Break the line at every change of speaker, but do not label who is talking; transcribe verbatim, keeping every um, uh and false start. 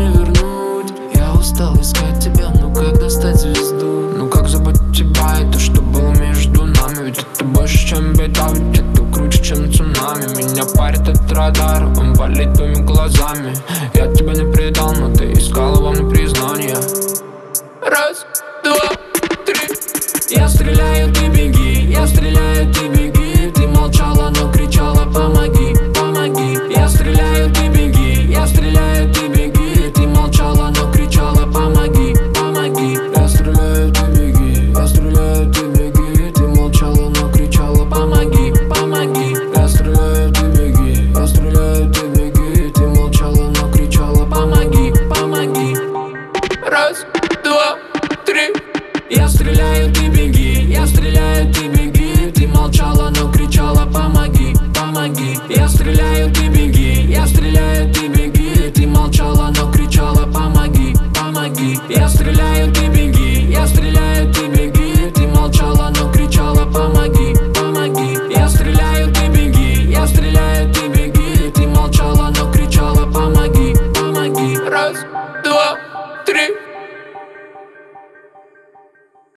не вернуть. Я устал искать тебя, ну как достать звезду? Ну как забыть тебя и то, что было между нами? Ведь это больше, чем беда, ведь это круче, чем цунами. Меня парит этот радар, он болит твоими глазами. Я тебя не предал, но ты искала во мне признание. Раз, два, три. Я стреляю, ты беги, я стреляю, ты беги. Ты молчала, но кричала: помоги, помоги. Я стреляю, ты беги, я стреляю, ты беги. Ты молчала, но кричала: помоги, помоги. Я стреляю, ты беги, я стреляю, ты беги. Ты молчала, но кричала: помоги, помоги. Я стреляю, ты беги, я стреляю, ты беги. Ты молчала, но кричала: помоги, помоги. Раз, два, три. Я стреляю, ты беги.